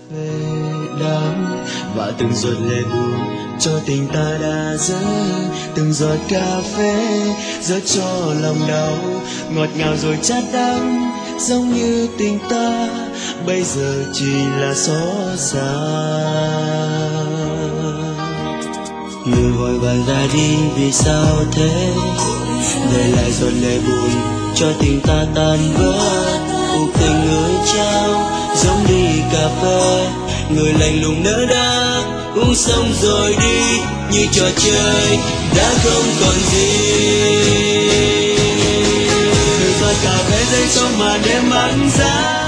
phê đắng và từng giọt lệ buồn cho tình ta đã rơi, từng giọt cà phê rớt cho lòng đau ngọt ngào rồi chát đắng, giống như tình ta bây giờ chỉ là xót xa. Người vội vàng ra đi vì sao thế, để lại giọt lệ buồn cho tình ta tan vỡ. Cuộc tình người trao giống ly cà phê, người lạnh lùng nỡ đá uống xong rồi đi, như trò chơi đã không còn gì. Từng giọt cà phê rơi trong màn đêm vắng giá,